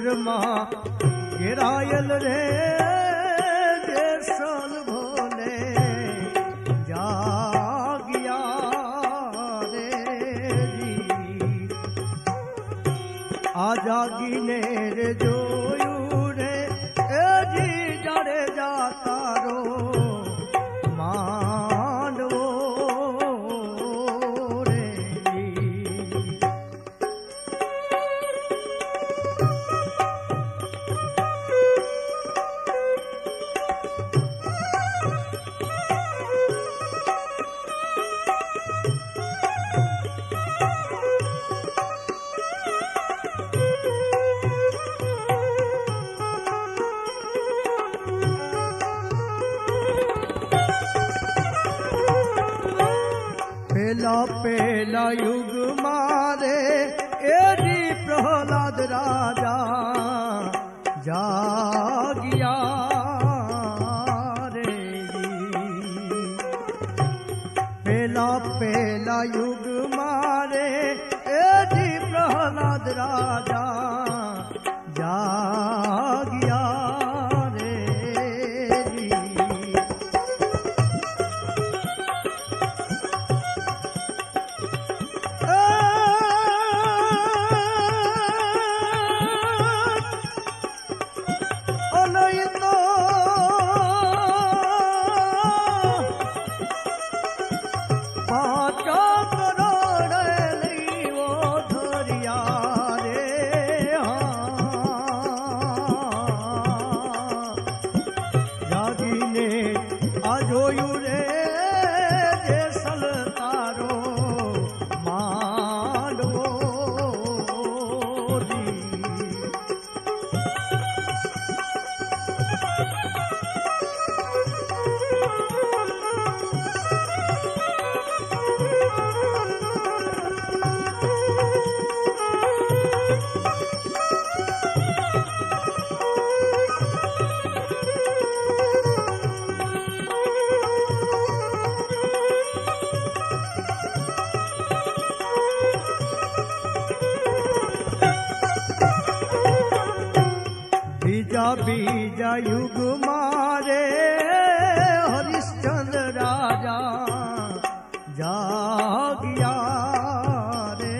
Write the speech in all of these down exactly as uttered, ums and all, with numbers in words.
માં ઘેરાયેલ રે જેસલ ભોલે જાગ્યા રે જી આ જાગીને રે જોયું રે એ જી જાડે જાતા રો માંડવો રે પેલા પેલા યુગ મારે એજી પ્રહલાદ રાજા જાગ્યા રે પેલા પેલા યુગ મારે એજી પ્રહલાદ રાજા જાગ્યા રે बीजा युग मारे हरिश्चंद्र राजा जाग्या रे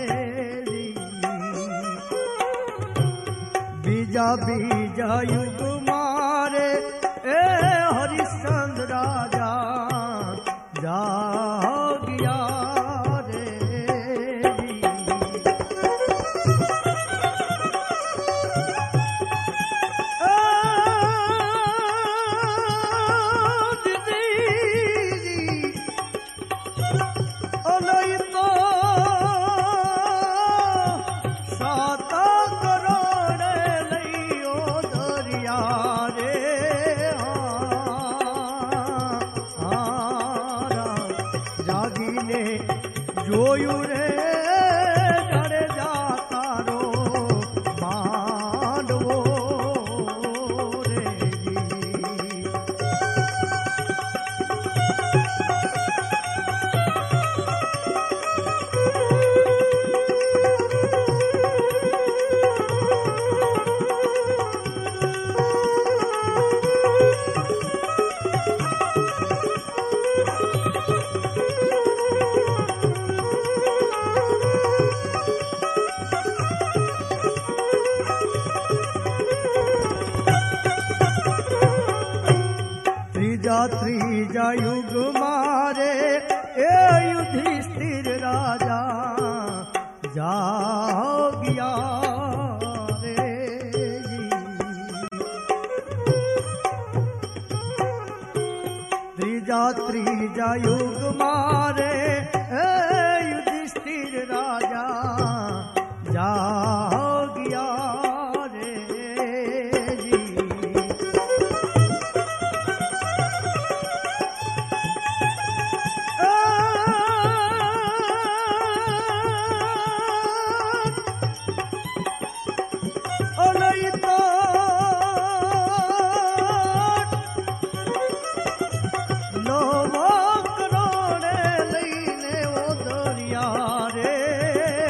बीजा बीजा युग मारे ए हरिश्चंद्र राजा जाग्या रे જોયું રે જડે જાતા રો માંડવો રે त्रीजा युग मारे ए युधिष्ठिर राजा जाग्या रे त्रीजा त्रीजा युग मारे ए युधिष्ठिर राजा जाग्या रे નો કરોડે લઈને ઓ દરિયા રે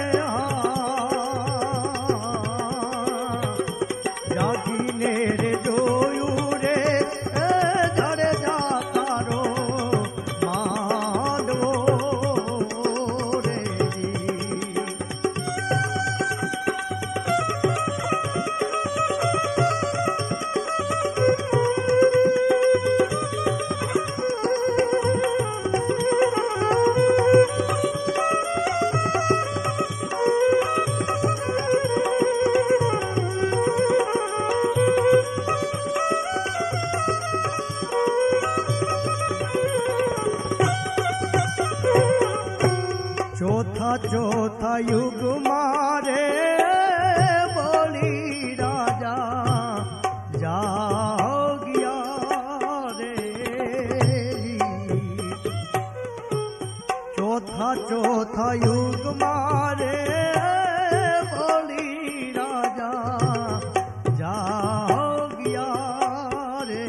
ચોથા ચોથા યુગ મારે બોલી રાજા જાગ્યા રે ચોથા ચોથા યુગ મારે બોલી રાજા જાગ્યા રે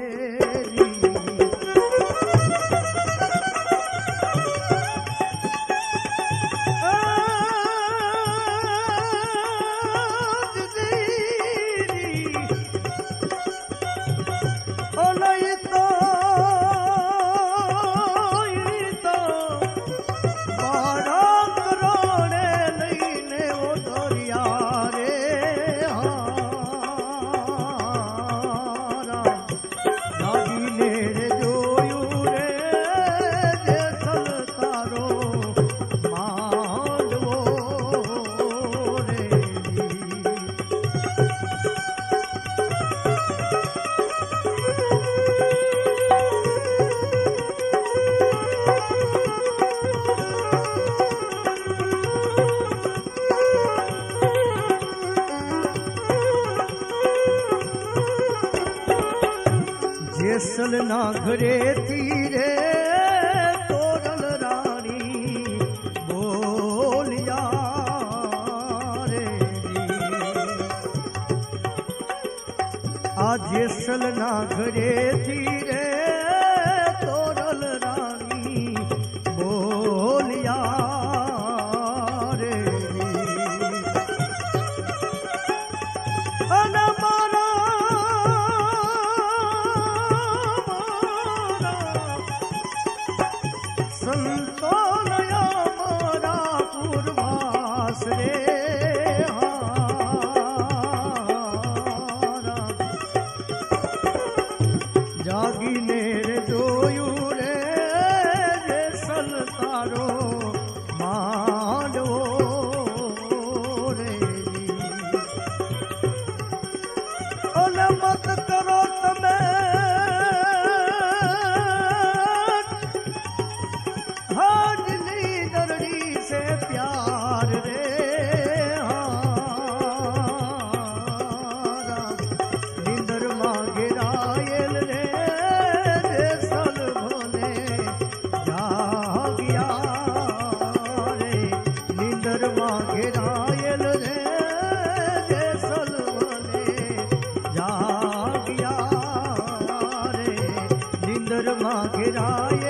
જેસલ ના ઘરે તીરે તોરલ રાણી બોલિયા રે આ જેસલ ના ઘરે તીરે તોરલ રાણી બોલિયા રે અને મારા સંતોનયા મારા પૂર્વાસ રે જાગીને રે જોયું રે જેસલ તારો માંડવો રે અને મત કરો તમે से प्यार रे निंदर मांगे रायल रे जेसल भोले जागिया रे निंदर मांगे रायल रे जेसल भोले जागिया रे निंदर मांगे रायल